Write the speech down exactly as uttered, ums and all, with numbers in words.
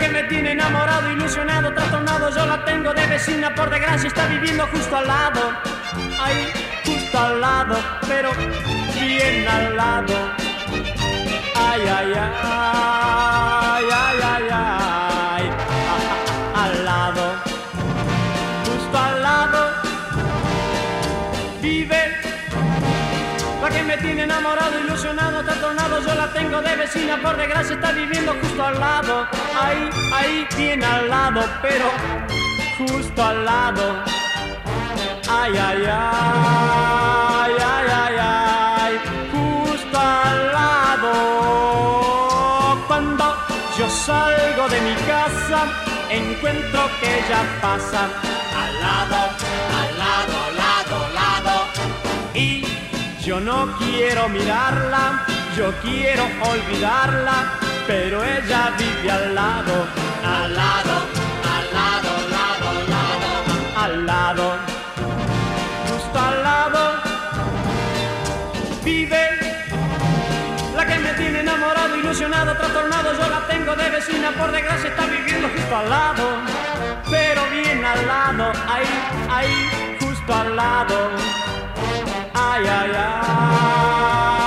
que me tiene enamorado, ilusionado, trastornado. Yo la tengo de vecina, por desgracia está viviendo justo al lado. Ahí, justo al lado, pero bien al lado. Ay, ay, ay, ay, ay, ay, ah, al lado, justo al lado, vive la que me tiene enamorado, ilusionado, trastornado. Yo la tengo de vecina, por desgracia está viviendo justo al lado. Ahí, ahí, bien al lado, pero justo al lado. Ay, ay, ay, ay, ay, ay, justo al lado. Cuando yo salgo de mi casa, encuentro que ella pasa al lado, al lado, lado, lado. Y yo no quiero mirarla, yo quiero olvidarla, pero ella vive al lado, al lado, al lado, lado, lado, al lado, justo al lado, vive la que me tiene enamorado, ilusionado, trastornado. Yo la tengo de vecina, por desgracia está viviendo justo al lado, pero bien al lado, ahí, ahí, justo al lado. Ay, ay, ay.